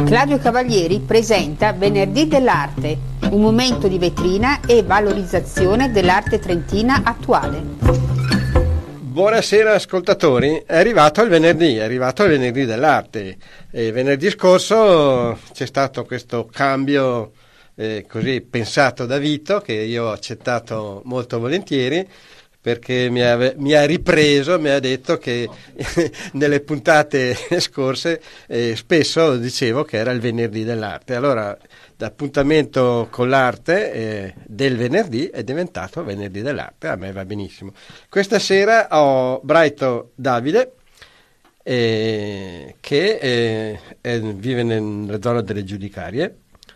Claudio Cavalieri presenta Venerdì dell'Arte, un momento di vetrina e valorizzazione dell'arte trentina attuale. Buonasera ascoltatori, è arrivato il venerdì dell'arte. Venerdì scorso c'è stato questo cambio così pensato da Vito, che io ho accettato molto volentieri, perché mi ha ripreso, mi ha detto che nelle puntate scorse spesso dicevo che era il venerdì dell'arte. Allora l'appuntamento con l'arte del venerdì è diventato venerdì dell'arte, a me va benissimo. Questa sera ho Braito Davide che vive nella zona delle Giudicarie,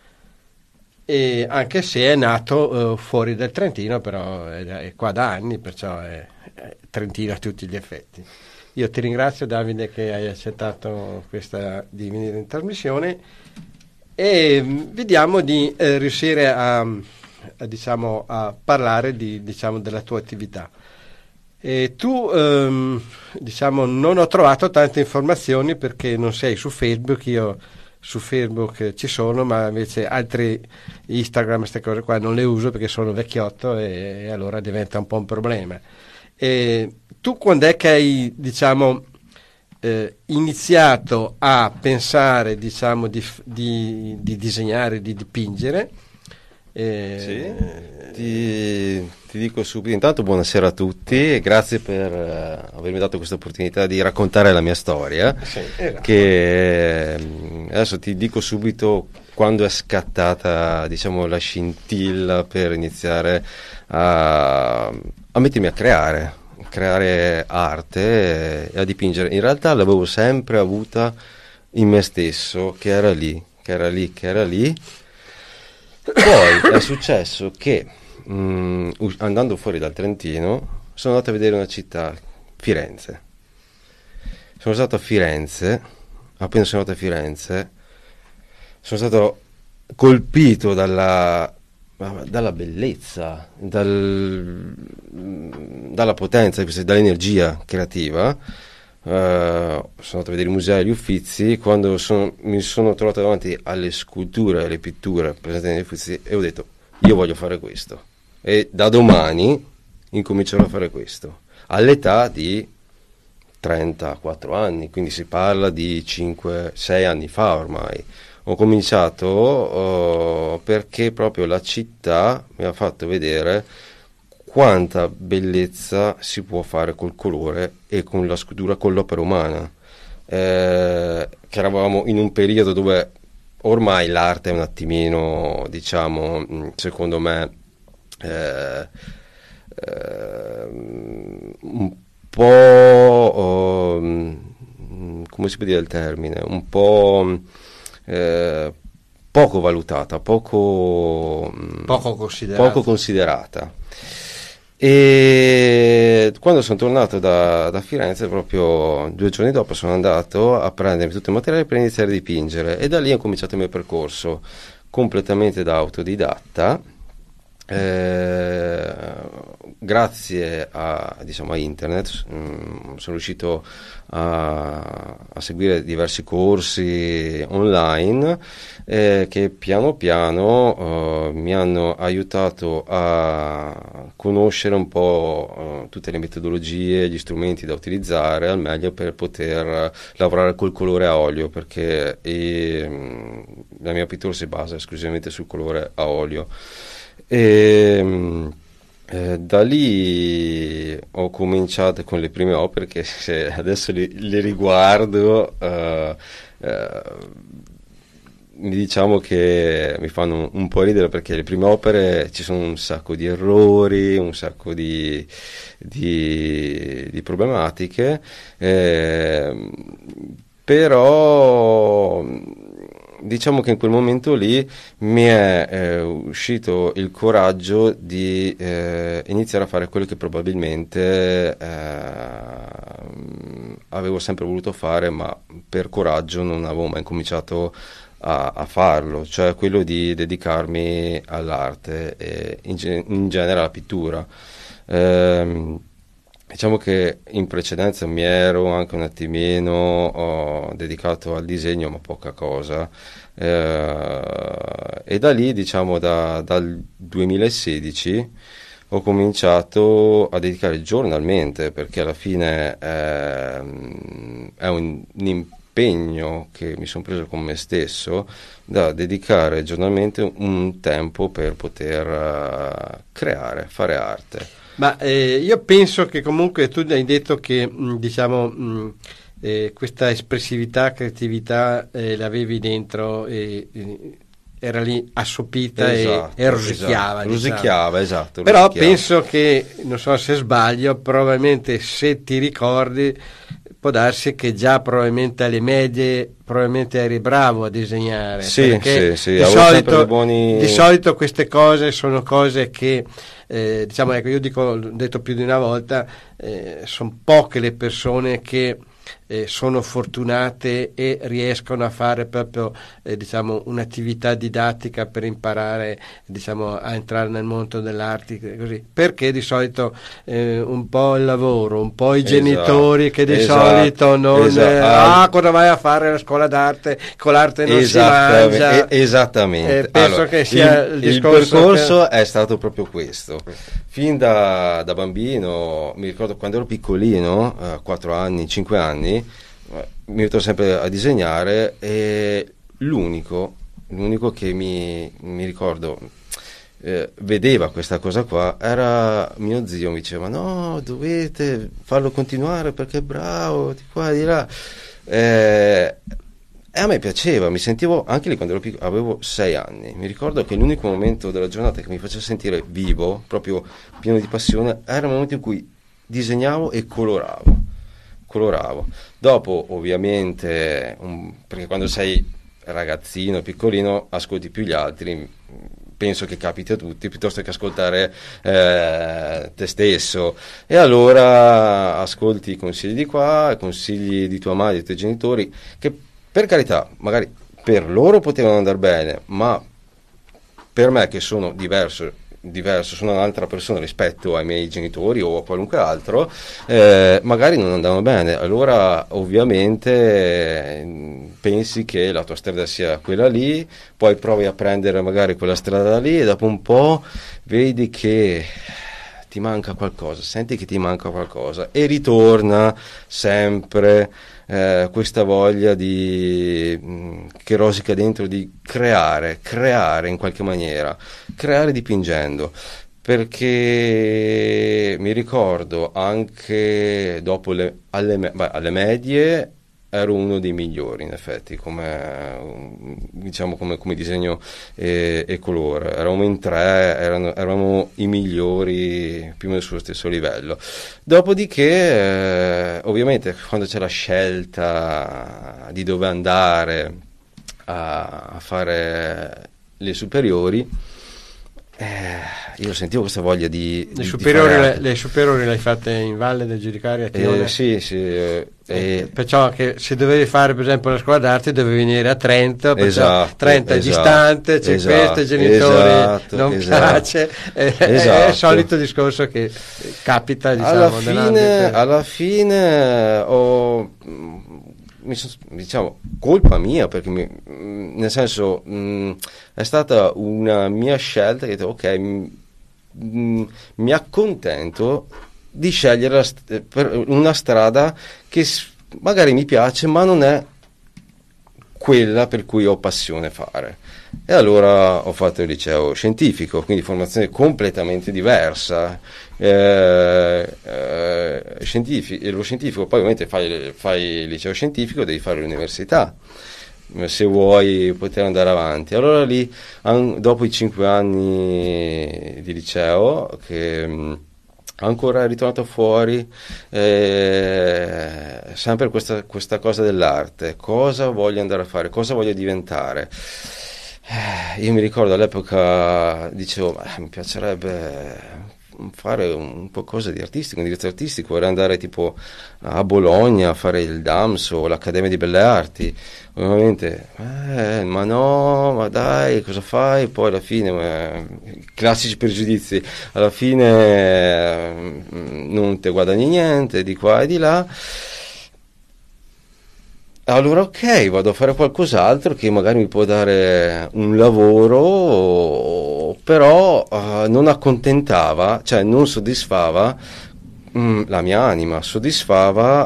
e anche se è nato fuori del Trentino, però è qua da anni, perciò è trentino a tutti gli effetti. Io ti ringrazio, Davide, che hai accettato di venire in trasmissione, e vediamo di riuscire a parlare della tua attività. E tu non ho trovato tante informazioni perché non sei su Facebook. Io su Facebook ci sono, ma invece altri Instagram, queste cose qua non le uso perché sono vecchiotto, e allora diventa un po' un problema. E tu quando è che hai iniziato a pensare di disegnare, di dipingere? Sì, ti dico subito, intanto buonasera a tutti e grazie per avermi dato questa opportunità di raccontare la mia storia. Sì, esatto. Che adesso ti dico subito quando è scattata, la scintilla per iniziare a mettermi a creare arte e a dipingere. In realtà l'avevo sempre avuta in me stesso, che era lì. Poi è successo che andando fuori dal Trentino sono andato a vedere una città, Firenze. Sono stato a Firenze, appena sono andato a Firenze sono stato colpito dalla bellezza, dalla potenza, dall'energia creativa. Sono andato a vedere i musei e gli Uffizi. Quando mi sono trovato davanti alle sculture e alle pitture presenti negli Uffizi, e ho detto: io voglio fare questo, e da domani incomincerò a fare questo, all'età di 34 anni, quindi si parla di 5-6 anni fa ormai. Ho cominciato perché proprio la città mi ha fatto vedere quanta bellezza si può fare col colore e con la scultura, con l'opera umana, che eravamo in un periodo dove ormai l'arte è un attimino, secondo me, un po', come si può dire il termine, un po' poco valutata, poco considerata. E quando sono tornato da Firenze, proprio 2 giorni dopo, sono andato a prendermi tutto il materiale per iniziare a dipingere, e da lì ho cominciato il mio percorso completamente da autodidatta. Grazie a internet sono riuscito a seguire diversi corsi online che piano piano mi hanno aiutato a conoscere un po' tutte le metodologie, gli strumenti da utilizzare al meglio per poter lavorare col colore a olio, perché la mia pittura si basa esclusivamente sul colore a olio. Da lì ho cominciato con le prime opere che, se adesso le riguardo, diciamo che mi fanno un po' ridere, perché le prime opere ci sono un sacco di errori, un sacco di problematiche, però diciamo che in quel momento lì mi è uscito il coraggio di iniziare a fare quello che probabilmente avevo sempre voluto fare, ma per coraggio non avevo mai cominciato a farlo, cioè quello di dedicarmi all'arte e in genere alla pittura. Diciamo che in precedenza mi ero anche un attimino dedicato al disegno, ma poca cosa. E da lì, diciamo, dal 2016 ho cominciato a dedicare giornalmente, perché alla fine è un impegno che mi sono preso con me stesso, da dedicare giornalmente un tempo per poter creare, fare arte. Ma io penso che comunque tu hai detto che questa espressività, creatività l'avevi dentro e era lì assopita, Esatto, e rosicchiava. esatto. Rosicchiava, esatto. Però Rosicchiava. penso che, non so se sbaglio, probabilmente se ti ricordi, può darsi che già probabilmente alle medie probabilmente eri bravo a disegnare. Sì, perché sì, di avevo solito, sempre dei buoni... di solito queste cose sono cose che diciamo, ecco, io ho detto più di una volta, sono poche le persone che sono fortunate e riescono a fare proprio diciamo, un'attività didattica per imparare, diciamo, a entrare nel mondo dell'arte, così. Perché di solito un po' il lavoro, un po' i genitori che di solito non cosa vai a fare alla scuola d'arte, con l'arte non si mangia. Esattamente. Penso Allora, che sia il percorso è stato proprio questo. Fin da bambino, mi ricordo quando ero piccolino, 4 anni, 5 anni, mi metto sempre a disegnare, e l'unico che mi ricordo vedeva questa cosa qua era mio zio. Mi diceva: no, dovete farlo continuare perché è bravo, di qua e di là. E a me piaceva, mi sentivo anche lì quando ero piccolo, avevo 6 anni. Mi ricordo che l'unico momento della giornata che mi faceva sentire vivo, proprio pieno di passione, era il momento in cui disegnavo e coloravo. Dopo, ovviamente, perché quando sei ragazzino, piccolino, ascolti più gli altri, penso che capiti a tutti, piuttosto che ascoltare te stesso. E allora ascolti i consigli di qua, i consigli di tua madre, dei tuoi genitori, che per carità, magari per loro potevano andare bene, ma per me, che sono diverso, sono un'altra persona rispetto ai miei genitori o a qualunque altro, magari non andavano bene. Allora ovviamente pensi che la tua strada sia quella lì, poi provi a prendere magari quella strada lì e dopo un po' vedi che ti manca qualcosa, senti che ti manca qualcosa e ritorna sempre questa voglia che rosica dentro di creare in qualche maniera, creare dipingendo, perché mi ricordo anche dopo alle medie ero uno dei migliori, in effetti, come disegno e colore. Eravamo in 3, eravamo i migliori più o meno sullo stesso livello. Dopodiché, ovviamente, quando c'è la scelta di dove andare a fare le superiori, io sentivo questa voglia di le superiori le hai fatte in Valle del Giudicario a Tione? Sì. Perciò che se dovevi fare per esempio la scuola d'arte dovevi venire a Trento, esatto, Trento è distante, c'è questo, i genitori non piace, è il solito discorso che capita, diciamo, alla fine diciamo colpa mia, perché nel senso è stata una mia scelta che ho detto ok, mi accontento di scegliere una strada che magari mi piace ma non è quella per cui ho passione fare. E allora ho fatto il liceo scientifico, quindi formazione completamente diversa, scientifico, e lo scientifico poi ovviamente fai il liceo scientifico, devi fare l'università se vuoi poter andare avanti. Allora lì, dopo i 5 anni di liceo, che ancora è ritornato fuori sempre questa cosa dell'arte, cosa voglio andare a fare, cosa voglio diventare. Io mi ricordo all'epoca dicevo mi piacerebbe fare un qualcosa di artistico, un indirizzo artistico, vorrei andare tipo a Bologna a fare il DAMS o l'Accademia di Belle Arti. Ovviamente, ma no, ma dai, cosa fai? Poi alla fine, classici pregiudizi, alla fine non ti guadagni niente di qua e di là. Allora ok, vado a fare qualcos'altro che magari mi può dare un lavoro, però non accontentava, cioè non soddisfava la mia anima, soddisfava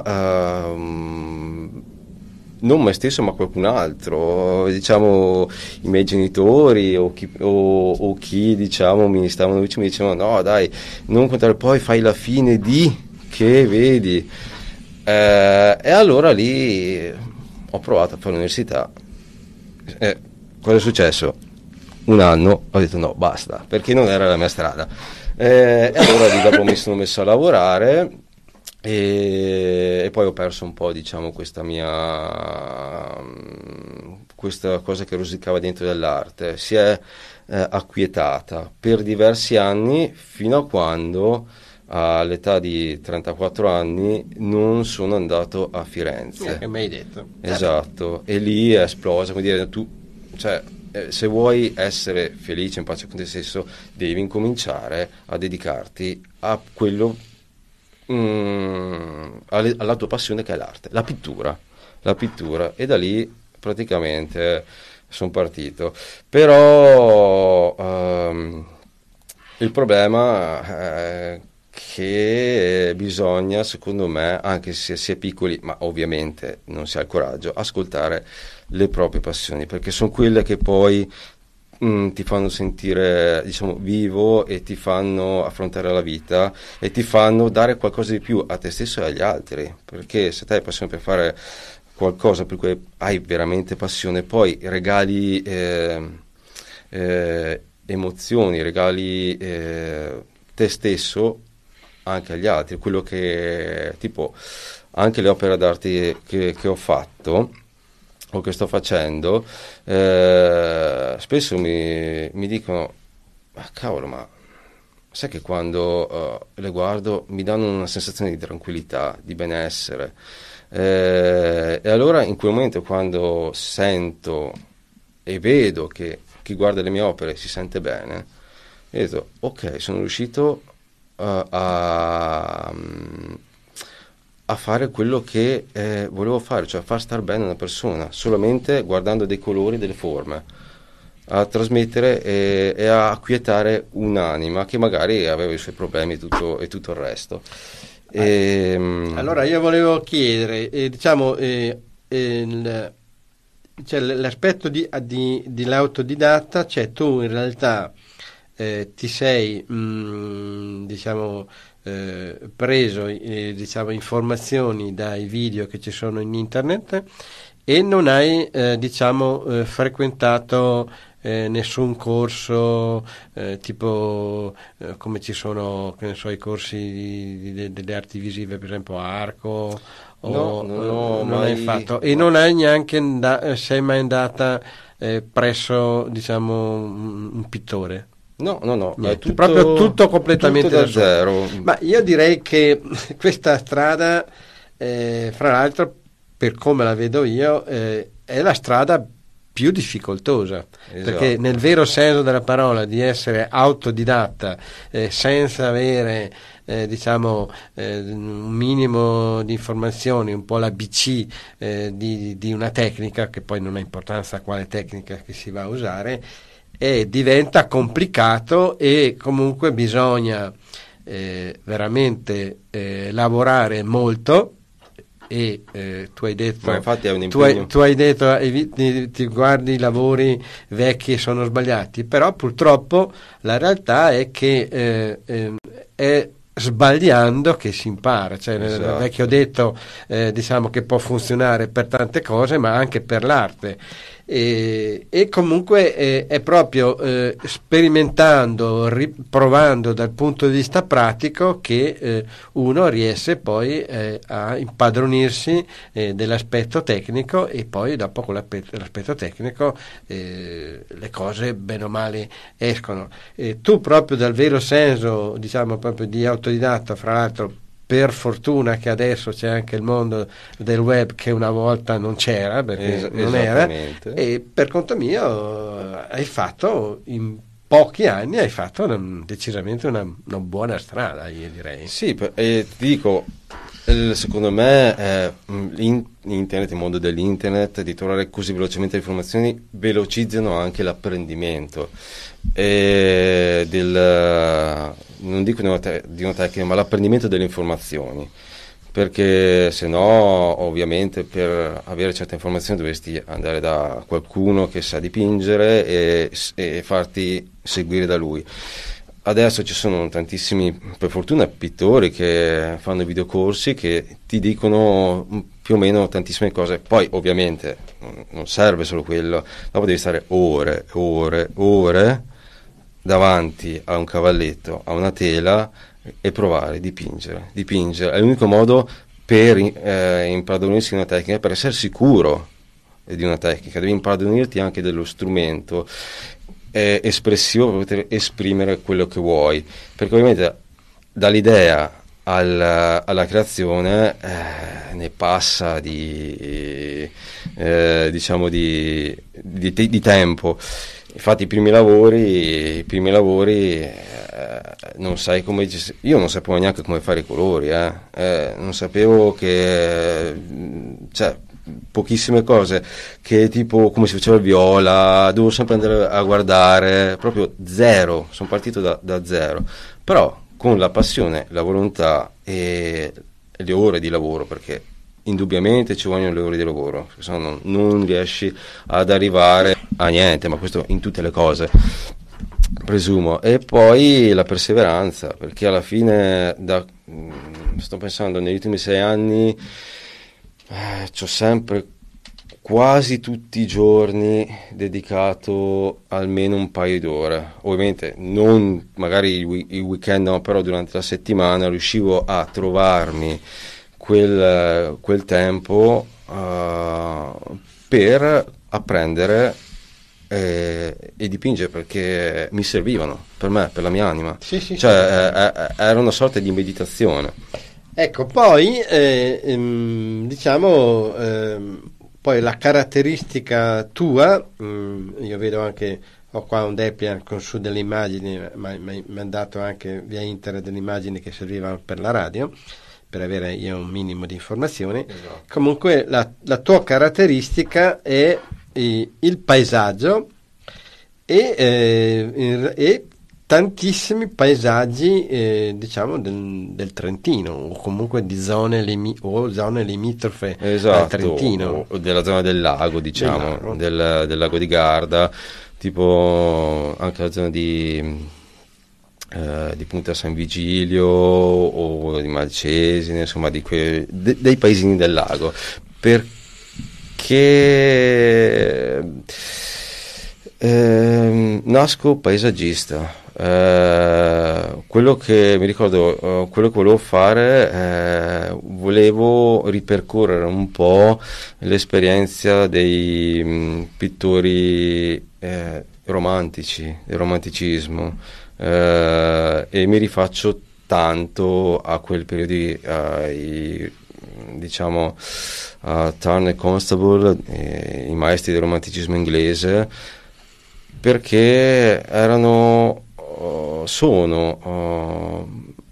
non me stesso ma qualcun altro, diciamo i miei genitori o chi diciamo mi stavano vicino, mi dicevano no dai, non contare, poi fai la fine di che vedi. E allora lì ho provato a fare l'università. Cosa è successo? Un anno ho detto no, basta, perché non era la mia strada. E allora lì dopo mi sono messo a lavorare e poi ho perso un po', diciamo, questa cosa che rosicava dentro dell'arte. Si è acquietata per diversi anni fino a quando all'età di 34 anni non sono andato a Firenze. Che mi hai detto. Esatto, e lì è esplosa, come dire, tu, cioè, se vuoi essere felice in pace con te stesso, devi incominciare a dedicarti a quello, alla tua passione che è l'arte, la pittura, e da lì praticamente sono partito. Però il problema è che bisogna, secondo me, anche se si è piccoli, ma ovviamente non si ha il coraggio, ascoltare le proprie passioni, perché sono quelle che poi ti fanno sentire, diciamo, vivo e ti fanno affrontare la vita e ti fanno dare qualcosa di più a te stesso e agli altri, perché se te hai passione per fare qualcosa per cui hai veramente passione, poi regali emozioni, regali te stesso anche agli altri, quello che tipo anche le opere d'arte che ho fatto o che sto facendo, spesso mi dicono cavolo, ma sai che quando le guardo mi danno una sensazione di tranquillità, di benessere, e allora in quel momento, quando sento e vedo che chi guarda le mie opere si sente bene, io dico ok, sono riuscito a fare quello che volevo fare, cioè a far star bene una persona solamente guardando dei colori, delle forme, a trasmettere e a acquietare un'anima che magari aveva i suoi problemi e tutto il resto. Allora io volevo chiedere, diciamo, cioè, l'aspetto di l'autodidatta, cioè tu in realtà ti sei diciamo preso diciamo informazioni dai video che ci sono in internet e non hai diciamo frequentato nessun corso tipo come ci sono, che ne so, i corsi delle arti visive, per esempio Arco, o non mai hai fatto, e non hai neanche sei mai andata presso, diciamo, un pittore? No, Niente, proprio tutto completamente tutto da da solo. zero. Ma io direi che questa strada, fra l'altro, per come la vedo io, è la strada più difficoltosa, Esatto. perché nel vero senso della parola di essere autodidatta, senza avere diciamo un minimo di informazioni, un po' l'ABC di una tecnica, che poi non ha importanza quale tecnica che si va a usare, e diventa complicato, e comunque bisogna veramente lavorare molto. E tu hai detto, ma infatti è un impegno. tu hai detto ti guardi i lavori vecchi e sono sbagliati, però purtroppo la realtà è che è sbagliando che si impara, cioè Esatto. nel vecchio detto diciamo che può funzionare per tante cose ma anche per l'arte, E comunque è proprio sperimentando, provando dal punto di vista pratico che uno riesce poi a impadronirsi dell'aspetto tecnico, e poi dopo con l'aspetto tecnico le cose bene o male escono. Tu proprio dal vero senso, diciamo, proprio di autodidatta, fra l'altro, per fortuna che adesso c'è anche il mondo del web che una volta non c'era, perché non era, e per conto mio hai fatto in pochi anni decisamente una buona strada, io direi. Sì, ti dico, secondo me internet, il mondo dell'internet, di trovare così velocemente le informazioni, velocizzano anche l'apprendimento non dico di una tecnica, ma l'apprendimento delle informazioni, perché se no ovviamente per avere certe informazioni dovresti andare da qualcuno che sa dipingere e farti seguire da lui. Adesso ci sono tantissimi, per fortuna, pittori che fanno videocorsi che ti dicono più o meno tantissime cose. Poi ovviamente non serve solo quello, dopo devi stare ore davanti a un cavalletto, a una tela, e provare a dipingere. È l'unico modo per impadronirsi di una tecnica, per essere sicuro di una tecnica. Devi impadronirti anche dello strumento espressivo per poter esprimere quello che vuoi, perché ovviamente dall'idea alla creazione ne passa di tempo. Infatti i primi lavori non sai come, io non sapevo neanche come fare i colori, non sapevo che, cioè, pochissime cose, che tipo come si faceva il viola, dovevo sempre andare a guardare, proprio zero, sono partito da zero, però con la passione, la volontà e le ore di lavoro, perché indubbiamente ci vogliono le ore di lavoro, se no non riesci ad arrivare a niente, ma questo in tutte le cose, presumo. E poi la perseveranza, perché alla fine, sto pensando, negli ultimi 6 anni c'ho sempre, quasi tutti i giorni, dedicato almeno un paio d'ore. Ovviamente non magari il weekend, no, però durante la settimana riuscivo a trovarmi quel tempo per apprendere e dipingere, perché mi servivano per me, per la mia anima. Sì. Era una sorta di meditazione. Ecco, poi poi la caratteristica tua, io vedo anche, ho qua un Debian con su delle immagini, mi ha dato anche via internet delle immagini che servivano per la radio, per avere io un minimo di informazioni. Esatto. Comunque la tua caratteristica è il paesaggio e tantissimi paesaggi diciamo del Trentino, o comunque di zone limitrofe al Trentino, o della zona del lago, diciamo, del lago di Garda, tipo anche la zona di Punta San Vigilio o di Malcesine, insomma dei paesini del lago, perché nasco paesaggista. Quello che mi ricordo, quello che volevo fare, volevo ripercorrere un po' l'esperienza dei pittori romantici, del romanticismo, e mi rifaccio tanto a quel periodo, diciamo a Turner e Constable, i maestri del romanticismo inglese, perché sono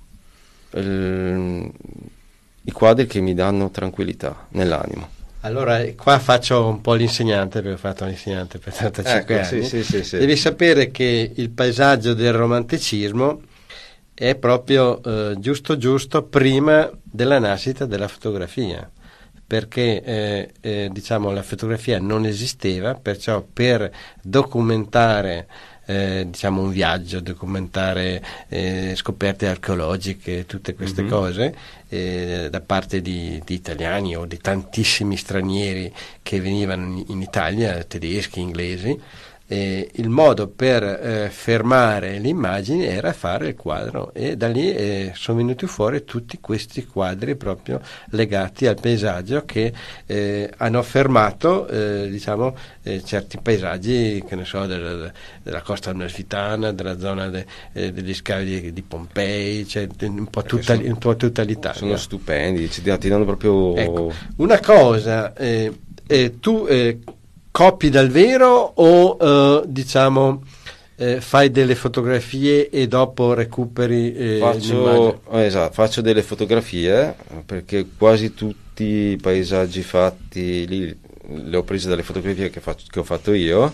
i quadri che mi danno tranquillità nell'animo. Allora, qua faccio un po' l'insegnante, perché ho fatto l'insegnante per 35 anni. Sì. Devi sapere che il paesaggio del romanticismo è proprio giusto prima della nascita della fotografia, perché diciamo la fotografia non esisteva, perciò per documentare diciamo un viaggio, documentare scoperte archeologiche, tutte queste cose da parte di italiani o di tantissimi stranieri che venivano in Italia, tedeschi, inglesi. Il modo per fermare le immagini era fare il quadro, e da lì sono venuti fuori tutti questi quadri proprio legati al paesaggio che hanno fermato diciamo certi paesaggi, che ne so, della costa amalfitana, della zona degli scavi di Pompei, cioè un po' tutta l'Italia. Sono stupendi, ti danno proprio... Ecco, una cosa, tu copi dal vero o diciamo fai delle fotografie e dopo recuperi faccio delle fotografie, perché quasi tutti i paesaggi fatti lì le ho prese dalle fotografie che ho fatto io,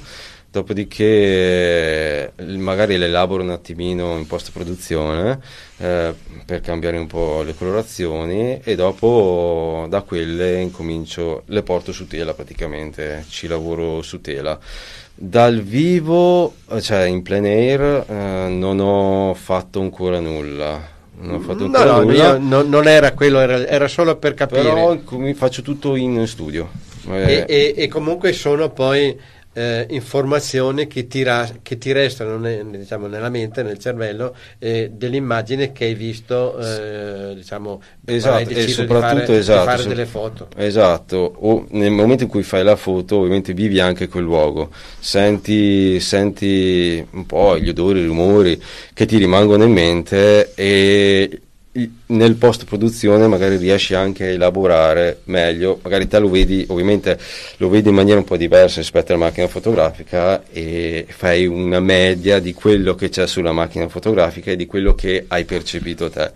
dopodiché magari le elaboro un attimino in post produzione per cambiare un po' le colorazioni, e dopo da quelle le porto su tela, praticamente ci lavoro su tela. Dal vivo, cioè in plein air, non ho fatto ancora nulla. Non era quello, era solo per capire. Però faccio tutto in studio. E comunque sono poi informazioni che ti restano diciamo, nella mente, nel cervello, dell'immagine che hai visto, diciamo, esatto, e soprattutto di fare delle foto. Esatto, o nel momento in cui fai la foto ovviamente vivi anche quel luogo, senti un po' gli odori, i rumori che ti rimangono in mente, e nel post produzione magari riesci anche a elaborare meglio, magari te lo vedi, ovviamente lo vedi in maniera un po' diversa rispetto alla macchina fotografica, e fai una media di quello che c'è sulla macchina fotografica e di quello che hai percepito te,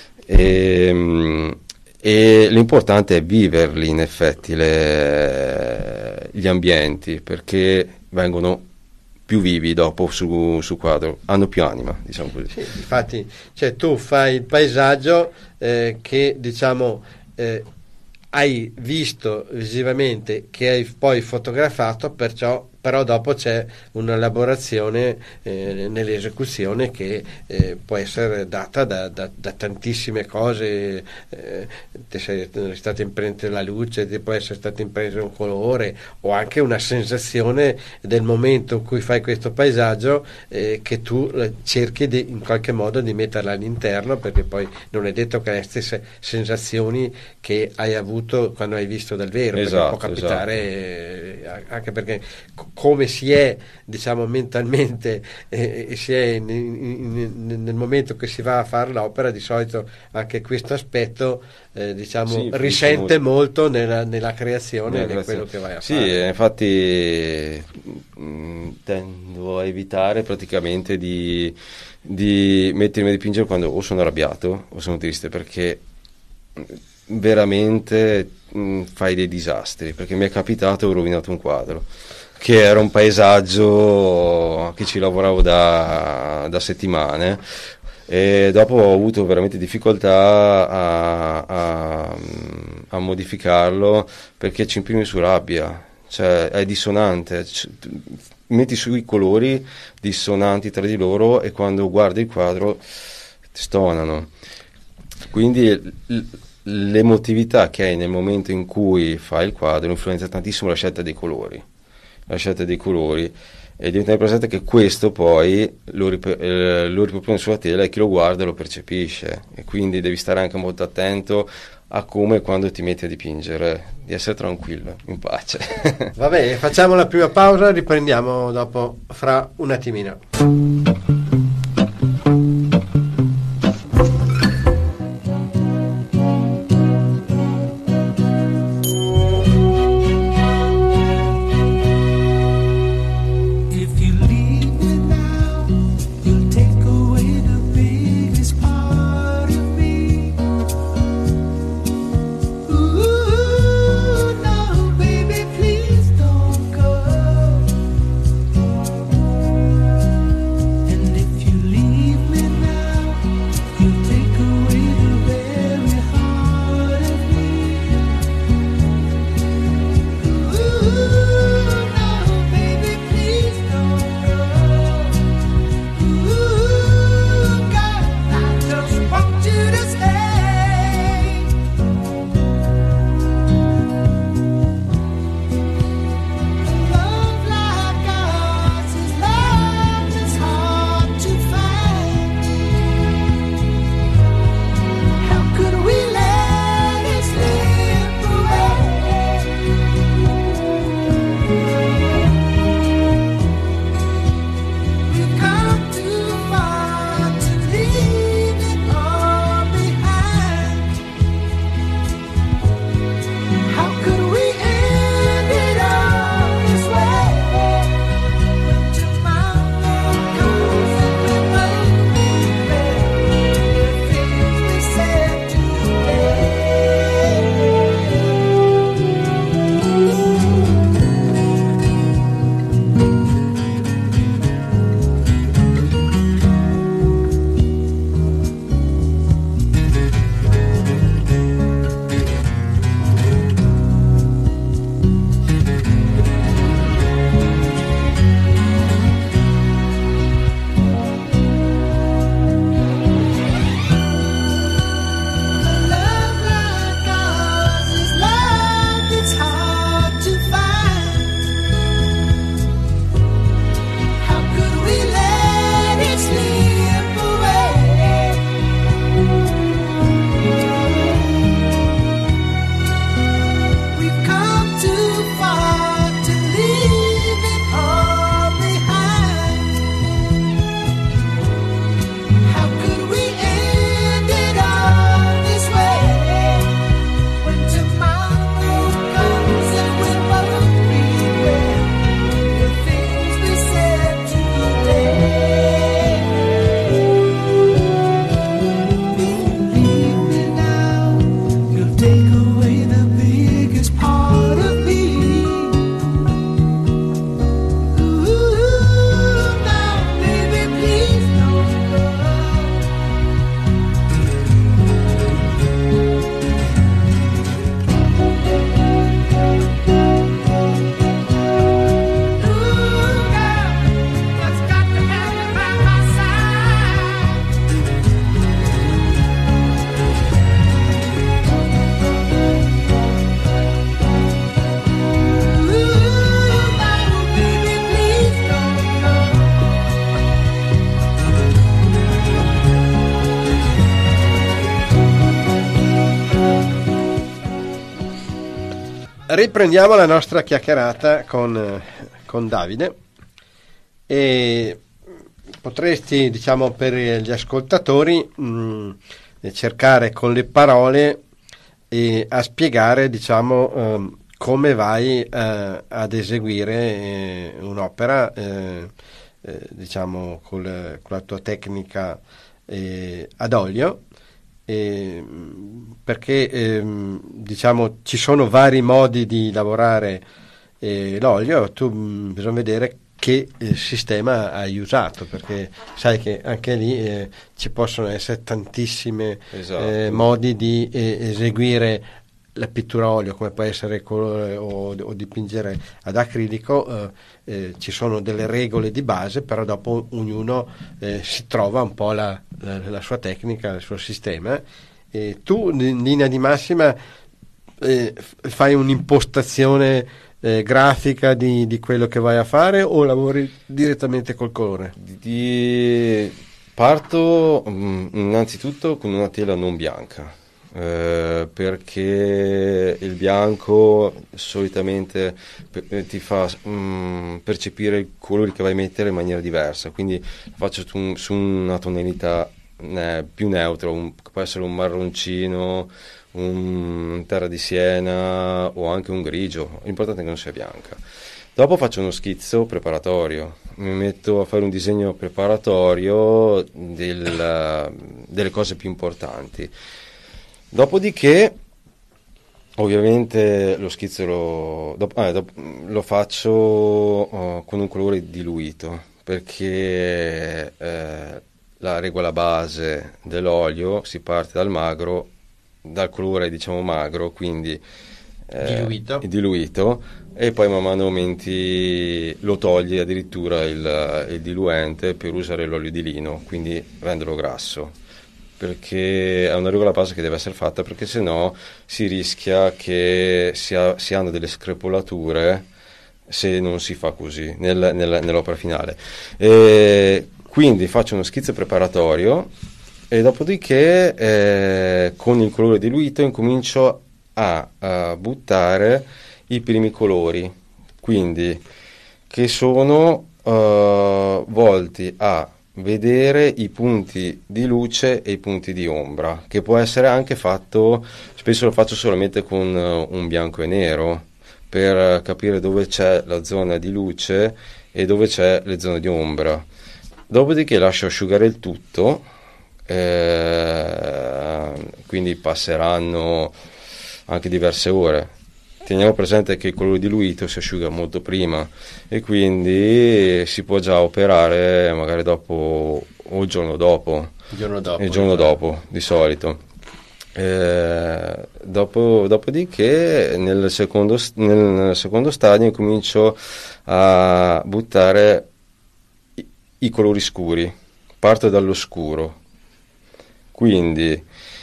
e l'importante è viverli in effetti gli ambienti, perché vengono più vivi dopo su quadro, hanno più anima, diciamo così. Sì, infatti, cioè, tu fai il paesaggio che diciamo hai visto visivamente, che hai poi fotografato, però dopo c'è un'elaborazione nell'esecuzione che può essere data da tantissime cose. Sei stata impresa la luce, può essere stato impreso un colore, o anche una sensazione del momento in cui fai questo paesaggio, che tu cerchi in qualche modo di metterla all'interno, perché poi non è detto che le stesse sensazioni che hai avuto quando hai visto dal vero, esatto, perché può capitare, anche perché come si è, diciamo, mentalmente, si è nel momento che si va a fare l'opera, di solito anche questo aspetto diciamo sì, risente molto nella creazione di quello che vai a fare. Sì, infatti tendo a evitare praticamente di mettermi a dipingere quando o sono arrabbiato o sono triste, perché veramente fai dei disastri, perché mi è capitato, ho rovinato un quadro che era un paesaggio che ci lavoravo da settimane, e dopo ho avuto veramente difficoltà a modificarlo, perché ci imprimi su rabbia, cioè è dissonante, metti sui colori dissonanti tra di loro, e quando guardi il quadro ti stonano. Quindi l'emotività che hai nel momento in cui fai il quadro influenza tantissimo la scelta dei colori, e devi tenere presente che questo poi lo ripropone sulla tela, e chi lo guarda lo percepisce, e quindi devi stare anche molto attento a come, quando ti metti a dipingere, di essere tranquillo, in pace. Va bene, facciamo la prima pausa, riprendiamo dopo, fra un attimino. And riprendiamo la nostra chiacchierata con Davide e potresti, diciamo, per gli ascoltatori cercare con le parole a spiegare, diciamo, come vai ad eseguire un'opera, diciamo, con la tua tecnica ad olio. Perché diciamo ci sono vari modi di lavorare l'olio, bisogna vedere che sistema hai usato, perché sai che anche lì ci possono essere tantissime modi di eseguire la pittura a olio, come può essere o dipingere ad acrilico. Ci sono delle regole di base, però dopo ognuno si trova un po' la sua tecnica, il suo sistema. Tu in linea di massima fai un'impostazione grafica di quello che vai a fare, o lavori direttamente col colore? Parto innanzitutto con una tela non bianca. Perché il bianco solitamente ti fa percepire i colori che vai a mettere in maniera diversa, quindi faccio su una tonalità più neutra, può essere un marroncino, un terra di siena o anche un grigio, l'importante è che non sia bianca. Dopo faccio uno schizzo preparatorio, mi metto a fare un disegno preparatorio delle cose più importanti. Dopodiché, ovviamente, lo schizzo lo faccio con un colore diluito, perché la regola base dell'olio si parte dal colore, diciamo, magro, quindi diluito, e poi man mano lo togli addirittura il diluente per usare l'olio di lino, quindi renderlo grasso, perché è una regola base che deve essere fatta, perché sennò si rischia che si hanno delle screpolature se non si fa così nell'opera finale. Quindi faccio uno schizzo preparatorio e dopodiché con il colore diluito incomincio a buttare i primi colori, quindi che sono volti a vedere i punti di luce e i punti di ombra, che può essere anche fatto, spesso lo faccio solamente con un bianco e nero, per capire dove c'è la zona di luce e dove c'è le zone di ombra. Dopodiché lascio asciugare il tutto, quindi passeranno anche diverse ore. Teniamo presente che il colore diluito si asciuga molto prima e quindi si può già operare magari dopo o il giorno dopo. Il giorno dopo di solito. Dopodiché nel secondo stadio comincio a buttare i colori scuri. Parto dallo scuro. Quindi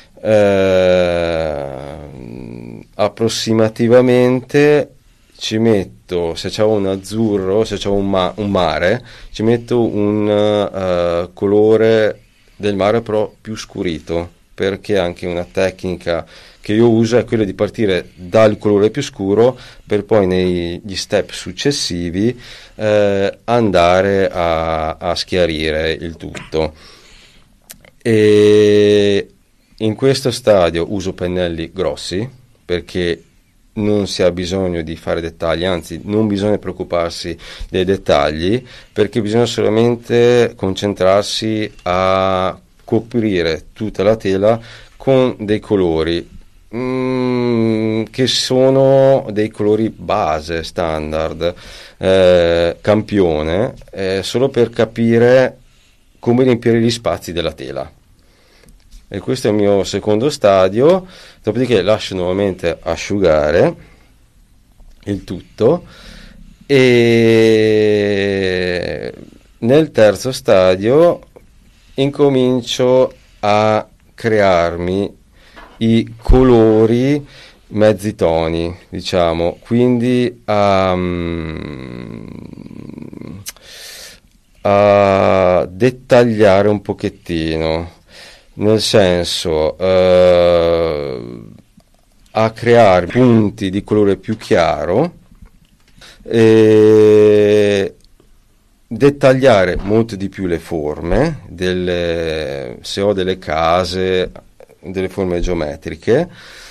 approssimativamente ci metto, se c'è un azzurro, se c'è un mare, ci metto un colore del mare però più scurito, perché anche una tecnica che io uso è quella di partire dal colore più scuro per poi negli step successivi andare a schiarire il tutto. E in questo stadio uso pennelli grossi, perché non si ha bisogno di fare dettagli, anzi non bisogna preoccuparsi dei dettagli, perché bisogna solamente concentrarsi a coprire tutta la tela con dei colori che sono dei colori base, standard, campione, solo per capire come riempire gli spazi della tela. E questo è il mio secondo stadio. Dopodiché lascio nuovamente asciugare il tutto e nel terzo stadio incomincio a crearmi i colori mezzi toni, diciamo, quindi a dettagliare un pochettino, nel senso a creare punti di colore più chiaro e dettagliare molto di più le forme, se ho delle case, delle forme geometriche,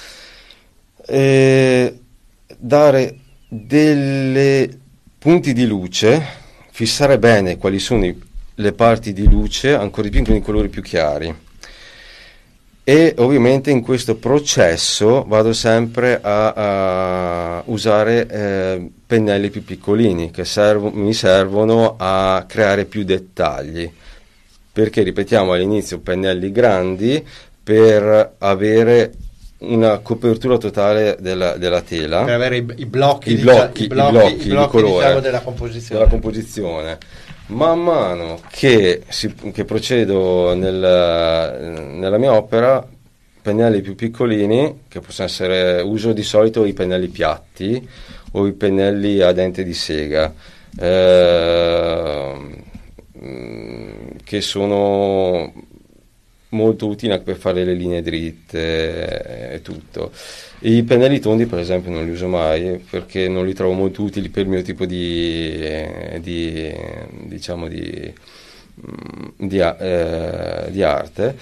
e dare delle punti di luce, fissare bene quali sono le parti di luce ancora di più con i colori più chiari. E ovviamente in questo processo vado sempre a usare pennelli più piccolini che mi servono a creare più dettagli, perché ripetiamo all'inizio pennelli grandi per avere una copertura totale della tela, per avere i blocchi di colore, diciamo, della composizione. Man mano che procedo nella mia opera, pennelli più piccolini, che possono essere, uso di solito i pennelli piatti o i pennelli a dente di sega, che sono molto utili anche per fare le linee dritte e tutto. I pennelli tondi per esempio non li uso mai, perché non li trovo molto utili per il mio tipo di arte.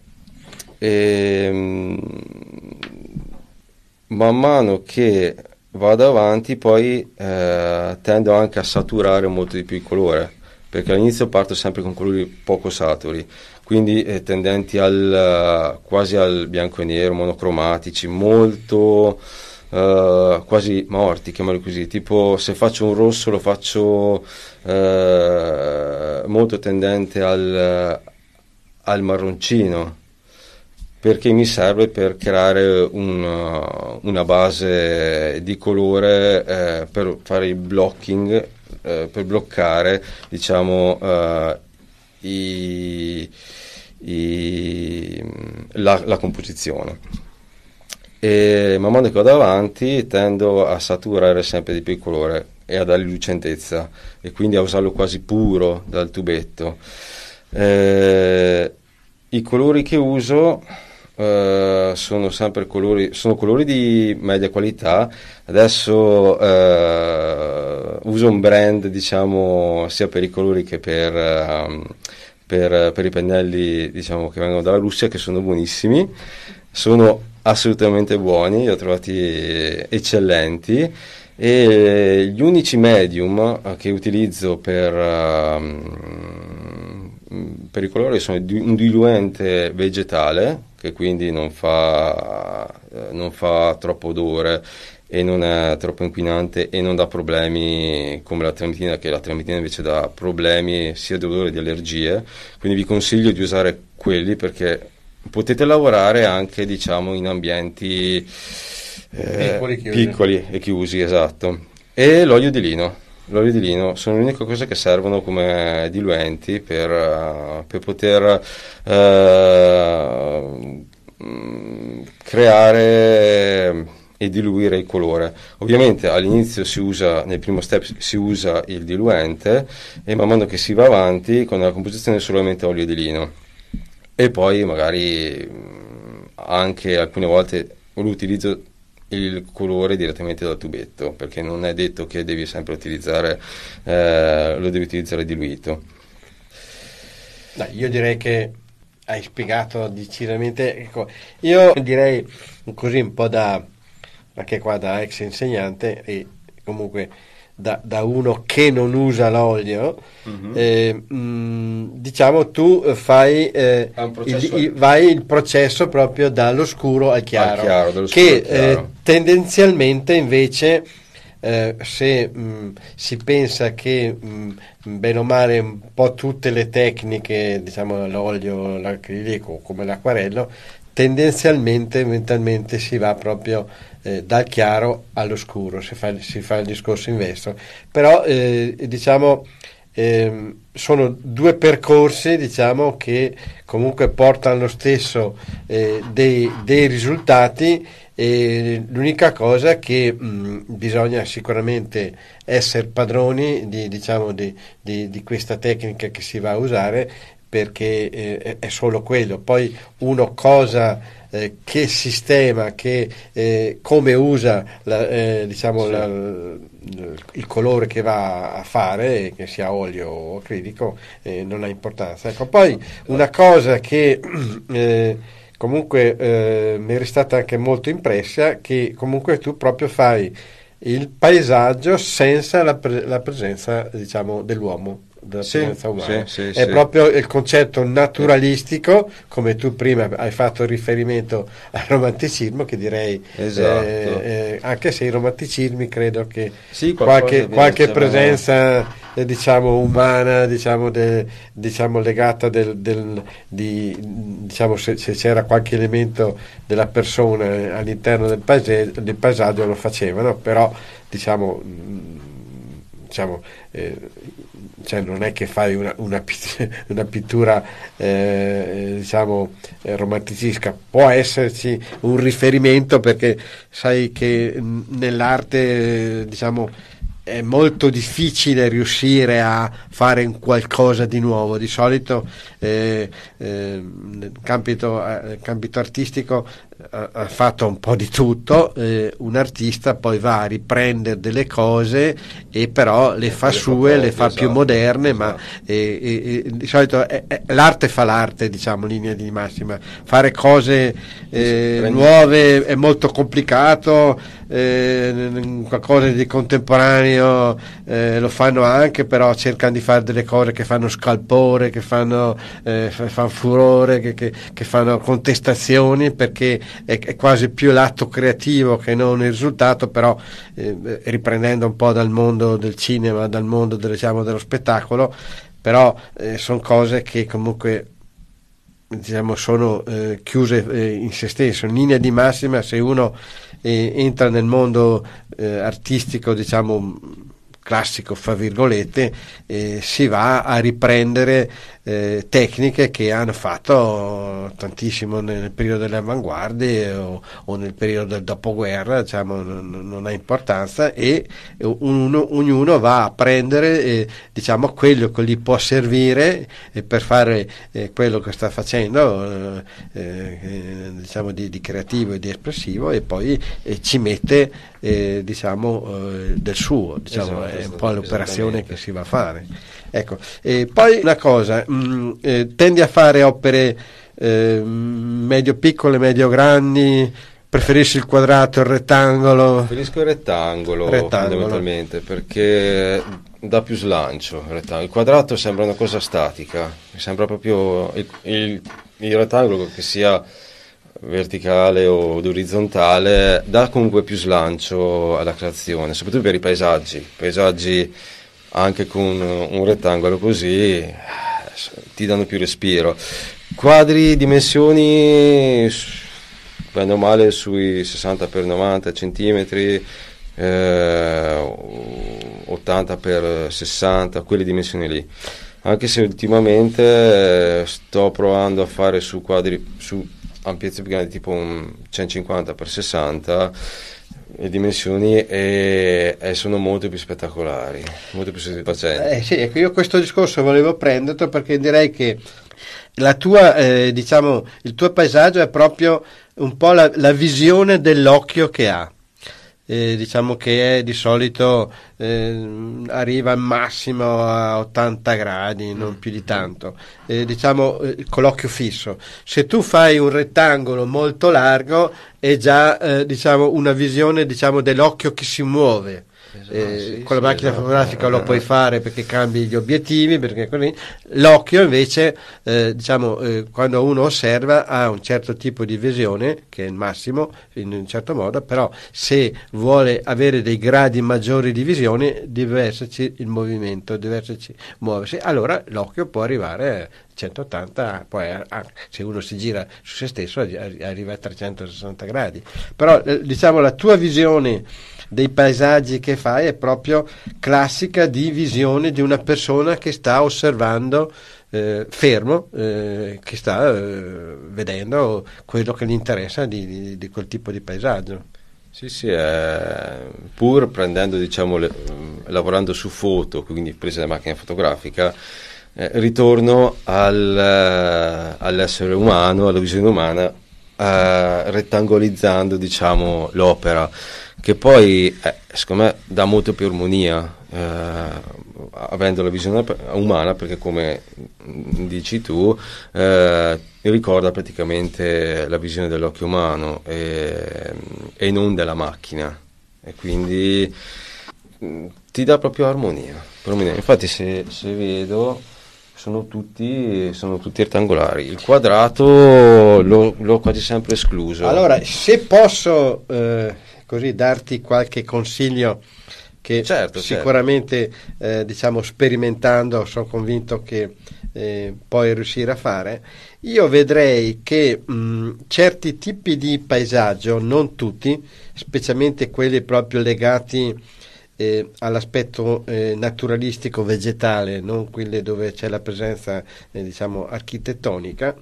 Man mano che vado avanti poi tendo anche a saturare molto di più il colore, perché all'inizio parto sempre con colori poco saturi, quindi tendenti quasi al bianco e nero, monocromatici, molto quasi morti, chiamalo così. Tipo, se faccio un rosso lo faccio molto tendente al marroncino, perché mi serve per creare una base di colore per fare il blocking, per bloccare, diciamo, la composizione. E man mano che vado avanti tendo a saturare sempre di più il colore e a dargli lucentezza, e quindi a usarlo quasi puro dal tubetto. I colori che uso sono sempre colori di media qualità. Adesso uso un brand, diciamo, sia per i colori che per i pennelli, diciamo, che vengono dalla Russia, che sono buonissimi, sono assolutamente buoni, li ho trovati eccellenti. E gli unici medium che utilizzo per i colori sono un diluente vegetale, che quindi non fa troppo odore e non è troppo inquinante e non dà problemi come la tramitina, che la tramitina invece dà problemi sia di odore che di allergie. Quindi vi consiglio di usare quelli, perché potete lavorare anche, diciamo, in ambienti piccoli e chiusi, esatto. E l'olio di lino sono l'unica cosa che servono come diluenti per poter creare e diluire il colore. Ovviamente all'inizio nel primo step si usa il diluente, e man mano che si va avanti con la composizione solamente olio di lino, e poi magari anche alcune volte l'utilizzo il colore direttamente dal tubetto, perché non è detto che devi sempre utilizzare lo devi utilizzare diluito. Io direi che hai spiegato decisamente, ecco, io direi così un po' anche qua da ex insegnante e comunque da uno che non usa l'olio, diciamo tu fai vai il processo proprio dallo scuro al chiaro, che tendenzialmente invece se si pensa che bene o male un po' tutte le tecniche, diciamo l'olio, l'acrilico come l'acquarello, tendenzialmente mentalmente si va proprio dal chiaro allo scuro, si fa il discorso inverso, però diciamo sono due percorsi, diciamo, che comunque portano lo stesso dei risultati. E l'unica cosa è che bisogna sicuramente essere padroni di questa tecnica che si va a usare, perché è solo quello. Poi uno che sistema, come usa il colore che va a fare, che sia olio o acrilico, non ha importanza. Ecco, poi una cosa che comunque mi è restata anche molto impressa, che comunque tu proprio fai il paesaggio senza la presenza, diciamo, dell'uomo, della presenza umana. È proprio il concetto naturalistico, come tu prima hai fatto riferimento al romanticismo, che direi, anche se i romanticismi credo che qualche presenza diciamo umana, diciamo legata diciamo se c'era qualche elemento della persona all'interno del paesaggio lo facevano, però diciamo cioè non è che fai una pittura romanticisca. Può esserci un riferimento, perché sai che nell'arte è molto difficile riuscire a fare un qualcosa di nuovo. Di solito nel campito artistico ha fatto un po' di tutto, un artista poi va a riprendere delle cose e però le fa sue, le fa più moderne, ma di solito l'arte fa l'arte, diciamo, linea di massima. Fare cose nuove è molto complicato, qualcosa di contemporaneo lo fanno anche, però cercano di fare delle cose che fanno scalpore, che fanno furore, che fanno contestazioni, perché è quasi più l'atto creativo che non il risultato. Però riprendendo un po' dal mondo del cinema, dal mondo dello spettacolo, però sono cose che comunque sono chiuse in se stesso. In linea di massima, se uno entra nel mondo artistico, classico, fra virgolette, si va a riprendere tecniche che hanno fatto tantissimo nel periodo delle avanguardie o nel periodo del dopoguerra, non ha importanza, e ognuno va a prendere quello che gli può servire per fare quello che sta facendo, di creativo e di espressivo, e poi ci mette del suo, è un po' l'operazione che si va a fare. Ecco, e poi una cosa, tendi a fare opere medio piccole, medio grandi? Preferisci il quadrato, il rettangolo? Preferisco il rettangolo fondamentalmente, perché dà più slancio. Il quadrato sembra una cosa statica, sembra proprio il rettangolo, che sia verticale o orizzontale, dà comunque più slancio alla creazione, soprattutto per i paesaggi anche con un rettangolo così ti danno più respiro. Quadri, dimensioni bene o male sui 60 x 90 centimetri, 80 x 60, quelle dimensioni lì. Anche se ultimamente sto provando a fare su quadri su ampiezze più grandi, tipo un 150 x 60 le dimensioni, e sono molto più spettacolari, molto più soddisfacenti. Sì, ecco, io questo discorso volevo prenderlo, perché direi che la tua il tuo paesaggio è proprio un po' la visione dell'occhio che ha. Che è di solito arriva al massimo a 80 gradi, non più di tanto, con l'occhio fisso. Se tu fai un rettangolo molto largo, è già una visione dell'occhio che si muove. Con la macchina fotografica lo puoi fare, perché cambi gli obiettivi, perché così. L'occhio invece quando uno osserva ha un certo tipo di visione, che è il massimo in un certo modo, però se vuole avere dei gradi maggiori di visione deve esserci il movimento, deve esserci muoversi, allora l'occhio può arrivare a 180, poi se uno si gira su se stesso arriva a 360 gradi. Però la tua visione dei paesaggi che fai è proprio classica di visione di una persona che sta osservando fermo, che sta vedendo quello che gli interessa di quel tipo di paesaggio. Sì, pur prendendo, lavorando su foto, quindi prese da macchina fotografica, ritorno all'essere umano, alla visione umana, rettangolizzando, diciamo, l'opera, che poi secondo me dà molto più armonia, avendo la visione umana, perché come dici tu ricorda praticamente la visione dell'occhio umano e non della macchina, e quindi ti dà proprio armonia. Infatti se vedo sono tutti rettangolari, il quadrato l'ho quasi sempre escluso. Allora, se posso così darti qualche consiglio che sicuramente diciamo sperimentando sono convinto che puoi riuscire a fare, io vedrei che certi tipi di paesaggio, non tutti, specialmente quelli proprio legati all'aspetto naturalistico vegetale, non quelli dove c'è la presenza diciamo architettonica,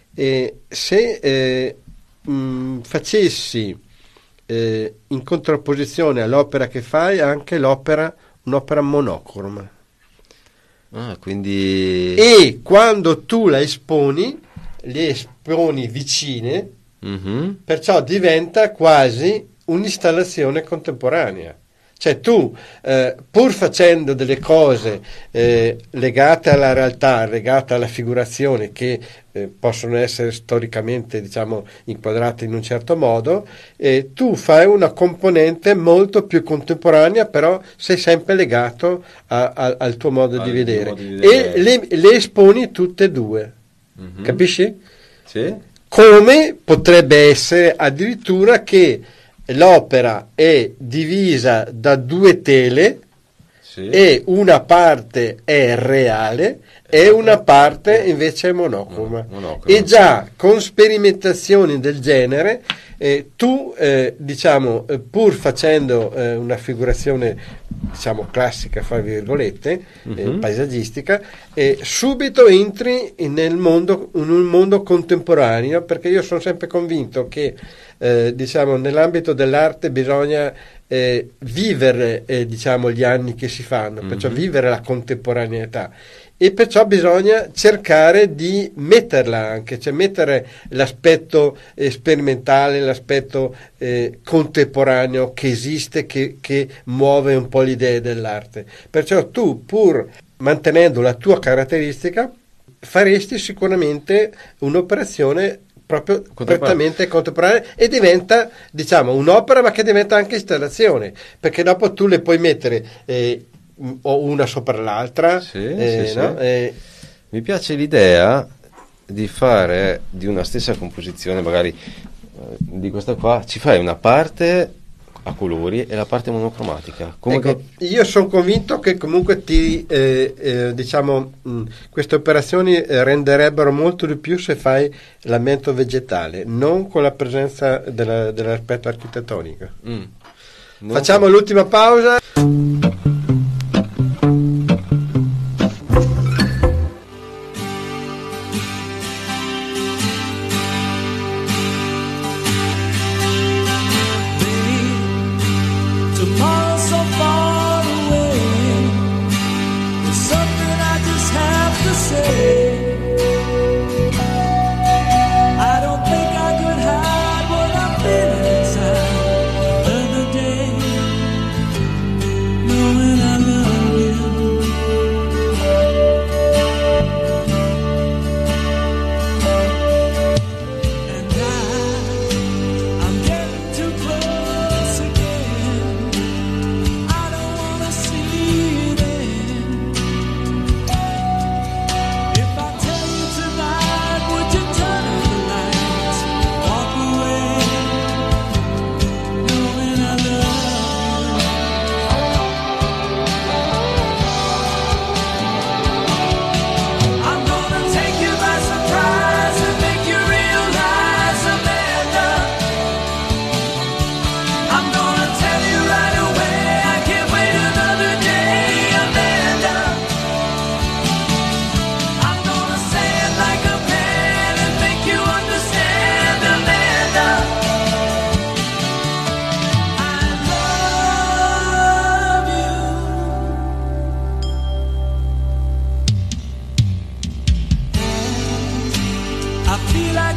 se facessi in contrapposizione all'opera che fai anche un'opera monocroma, quindi e quando tu le esponi vicine, perciò diventa quasi un'installazione contemporanea. Cioè tu, pur facendo delle cose legate alla realtà, legate alla figurazione, che possono essere storicamente, diciamo, inquadrate in un certo modo, tu fai una componente molto più contemporanea, però sei sempre legato al tuo modo di vedere. E le esponi tutte e due. Capisci? Sì. Come potrebbe essere addirittura che l'opera è divisa da due tele, sì, e una parte è reale e una parte invece è monocroma. E già con sperimentazioni del genere tu diciamo pur facendo una figurazione diciamo classica fra virgolette paesaggistica, subito entri in un mondo contemporaneo, perché io sono sempre convinto che diciamo nell'ambito dell'arte bisogna vivere diciamo gli anni che si fanno, perciò vivere la contemporaneità, e perciò bisogna cercare di metterla anche, cioè mettere l'aspetto sperimentale, l'aspetto contemporaneo che esiste, che muove un po' l'idea dell'arte. Perciò tu, pur mantenendo la tua caratteristica, faresti sicuramente un'operazione proprio prettamente contemporanea, e diventa diciamo un'opera, ma che diventa anche installazione, perché dopo tu le puoi mettere o una sopra l'altra. Sì, no? Mi piace l'idea di fare di una stessa composizione, magari di questa qua, ci fai una parte a colori e la parte monocromatica. Ecco, io sono convinto che comunque diciamo queste operazioni renderebbero molto di più se fai l'ambiente vegetale, non con la presenza dell'aspetto architettonico. Facciamo l'ultima pausa. Knowing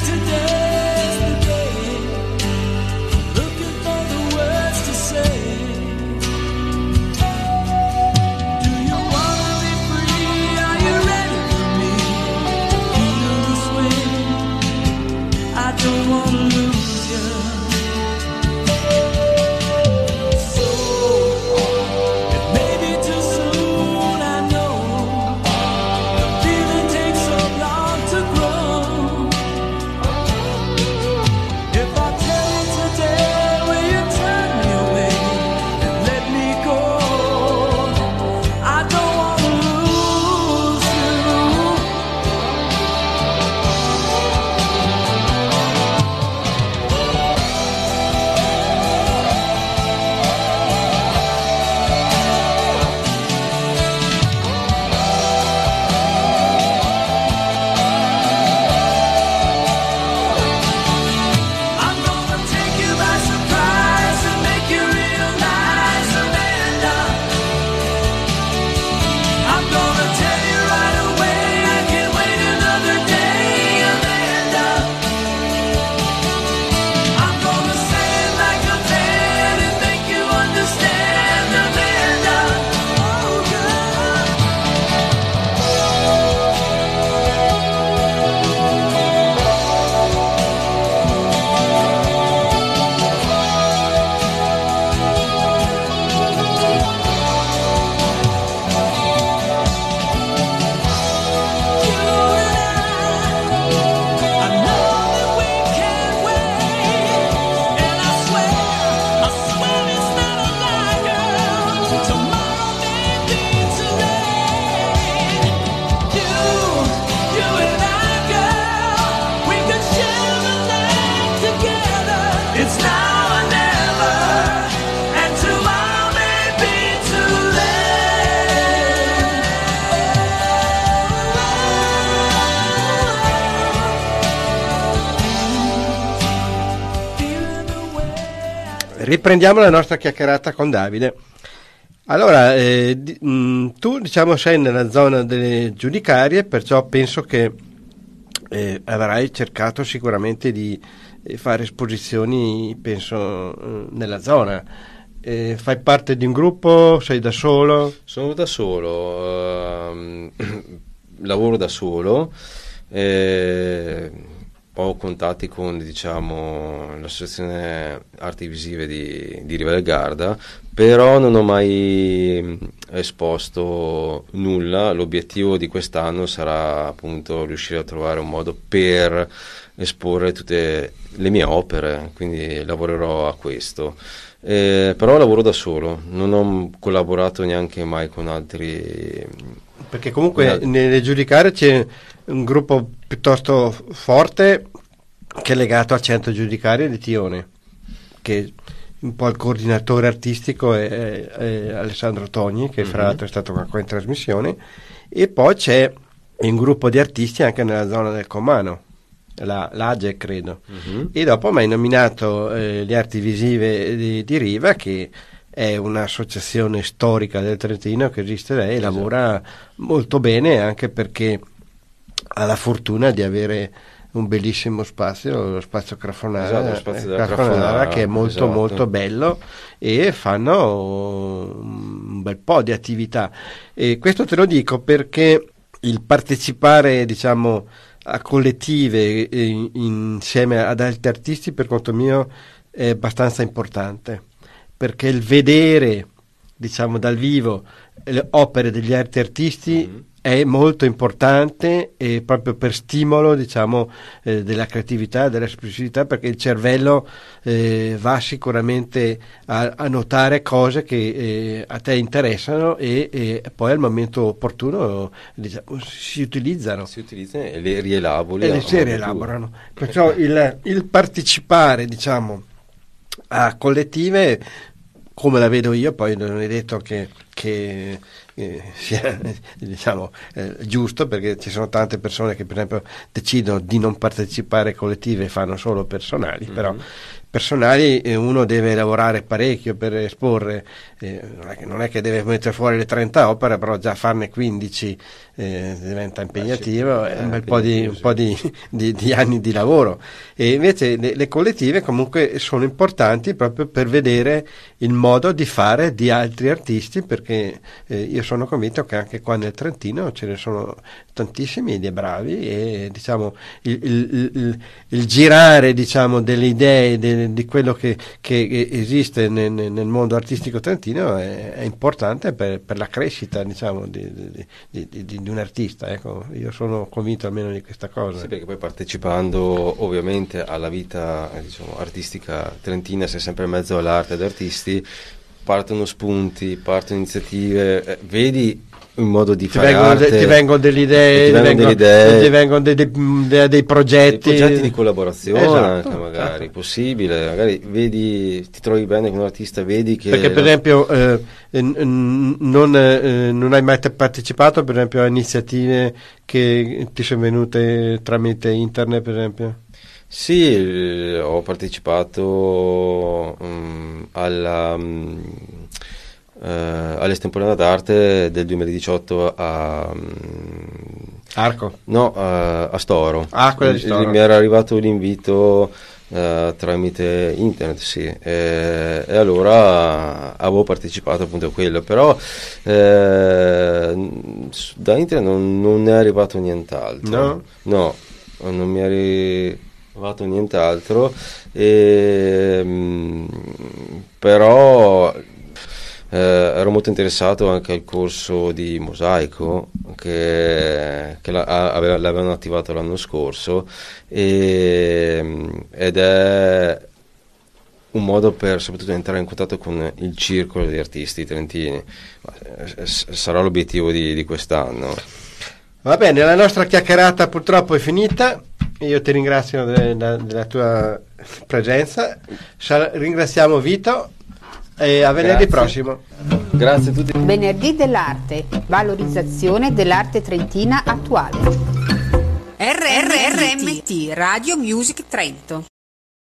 Riprendiamo la nostra chiacchierata con Davide. Allora, tu diciamo sei nella zona delle giudicarie, perciò penso che avrai cercato sicuramente di fare esposizioni, penso, nella zona. Fai parte di un gruppo? Sei da solo? Sono da solo, lavoro da solo. Ho contatti con, diciamo, l'associazione arti visive di Riva del Garda, però non ho mai esposto nulla. L'obiettivo di quest'anno sarà appunto riuscire a trovare un modo per esporre tutte le mie opere, quindi lavorerò a questo. Però lavoro da solo, non ho collaborato neanche mai con altri. Perché comunque nelle giudicarie c'è un gruppo piuttosto forte che è legato al centro giudicario di Tione, che un po' il coordinatore artistico è Alessandro Togni, che fra l'altro è stato qua in trasmissione, e poi c'è un gruppo di artisti anche nella zona del Comano, l'AGE credo, e dopo mi hai nominato le arti visive di Riva, che è un'associazione storica del Trentino che esiste lei, esatto. Lavora molto bene, anche perché ha la fortuna di avere un bellissimo spazio, lo spazio Crafonara, esatto, lo spazio della Crafonara, che è molto esatto. Molto bello, e fanno un bel po' di attività. E questo te lo dico perché il partecipare, diciamo, a collettive insieme ad altri artisti, per conto mio, è abbastanza importante, perché il vedere, diciamo, dal vivo le opere degli altri artisti è molto importante, e proprio per stimolo, diciamo, della creatività, dell'espressività, perché il cervello va sicuramente a notare cose che a te interessano, e poi al momento opportuno, diciamo, si utilizzano e le rielaborano. Si rielaborano. Perciò il partecipare, diciamo, a collettive, come la vedo io, poi non è detto che sia, diciamo, giusto, perché ci sono tante persone che per esempio decidono di non partecipare a collettive e fanno solo personali, però personali uno deve lavorare parecchio per esporre non è che deve mettere fuori le 30 opere, però già farne 15 diventa impegnativo, è un bel po' di anni di lavoro. E invece le collettive comunque sono importanti proprio per vedere il modo di fare di altri artisti, perché io sono convinto che anche qua nel Trentino ce ne sono tantissimi ed bravi, e diciamo il girare, diciamo, delle idee di quello che esiste nel mondo artistico trentino è importante per la crescita, diciamo, di un artista. Ecco, io sono convinto almeno di questa cosa. Sì, perché poi partecipando ovviamente alla vita, diciamo, artistica trentina, sei sempre in mezzo all'arte ed artisti, partono spunti, partono iniziative, vedi un modo di fare arte, ti vengono delle idee, ti vengono dei progetti di collaborazione, esatto, anche magari possibile, magari vedi, ti trovi bene con un artista, vedi che, perché per esempio non hai mai partecipato per esempio a iniziative che ti sono venute tramite internet, per esempio? Sì, ho partecipato all'estemporanea d'arte del 2018 a Arco? No, a Storo. Quella di Storo. Mi era arrivato l'invito tramite internet, sì, e allora avevo partecipato appunto a quello, però da internet non è arrivato nient'altro. No, non mi è arrivato nient'altro, però ero molto interessato anche al corso di mosaico che l'avevano attivato l'anno scorso, ed è un modo per soprattutto entrare in contatto con il circolo di artisti trentini. Sarà l'obiettivo di quest'anno. Va bene, la nostra chiacchierata purtroppo è finita. Io ti ringrazio della tua presenza, ringraziamo Vito e a venerdì prossimo. Grazie a tutti. Venerdì dell'arte, valorizzazione dell'arte trentina attuale. RMT Radio Music Trento.